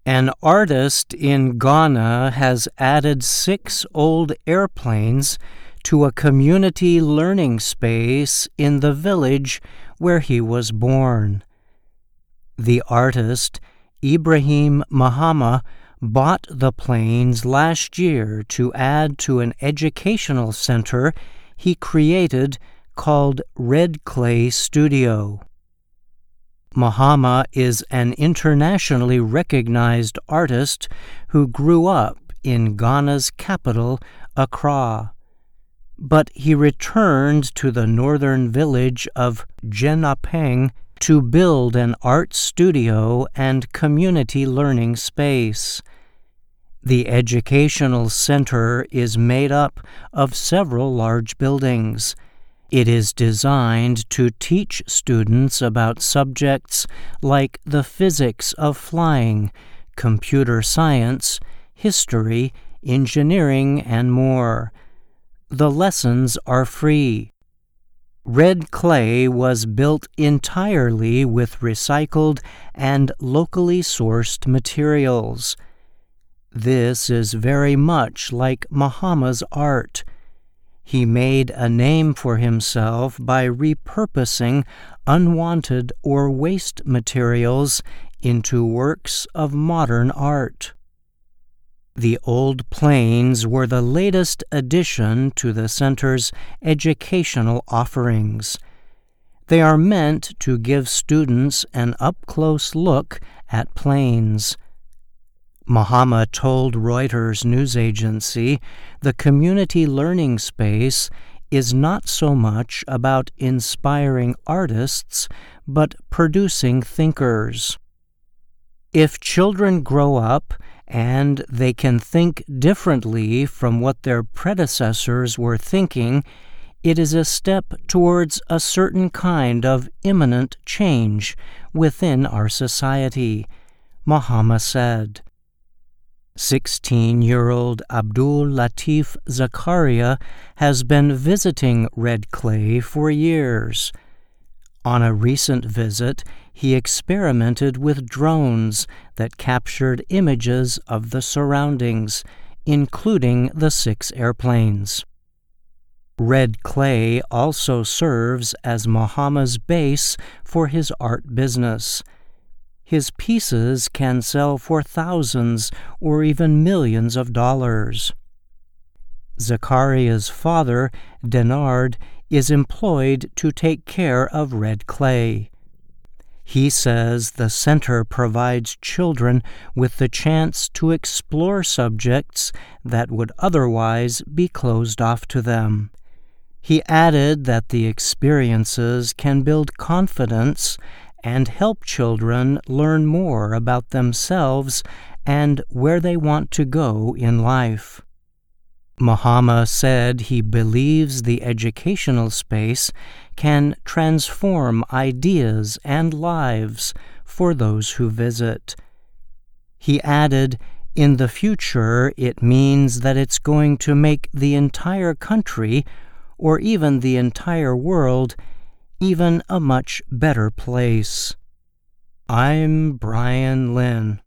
An artist in Ghana has added 6 old airplanes to a community learning space in the village where he was born. The artist, Ibrahim Mahama, bought the planes last year to add to an educational center he created called Red Clay Studio. Mahama is an internationally recognized artist who grew up in Ghana's capital, Accra. But he returned to the northern village of Jenapeng to build an art studio and community learning space. The educational center is made up of several large buildings. It is designed to teach students about subjects like the physics of flying, computer science, history, engineering, and more. The lessons are free. Red Clay was built entirely with recycled and locally sourced materials. This is very much like Mahama's art. He made a name for himself by repurposing unwanted or waste materials into works of modern art. The old planes were the latest addition to the center's educational offerings. They are meant to give students an up-close look at planes. Mahama told Reuters news agency the community learning space is not so much about inspiring artists, but producing thinkers. If children grow up and they can think differently from what their predecessors were thinking, it is a step towards a certain kind of imminent change within our society, Mahama said. 16-year-old Abdul Latif Zakaria has been visiting Red Clay for years. On a recent visit, he experimented with drones that captured images of the surroundings, including the 6 airplanes. Red Clay also serves as Mahama's base for his art business. His pieces can sell for thousands or even millions of dollars. Zakaria's father, Denard, is employed to take care of Red Clay. He says the center provides children with the chance to explore subjects that would otherwise be closed off to them. He added that the experiences can build confidence and help children learn more about themselves and where they want to go in life. Mahama said he believes the educational space can transform ideas and lives for those who visit. He added, in the future, it means that it's going to make the entire country, or even the entire world, even a much better place. I'm Brian Lynn.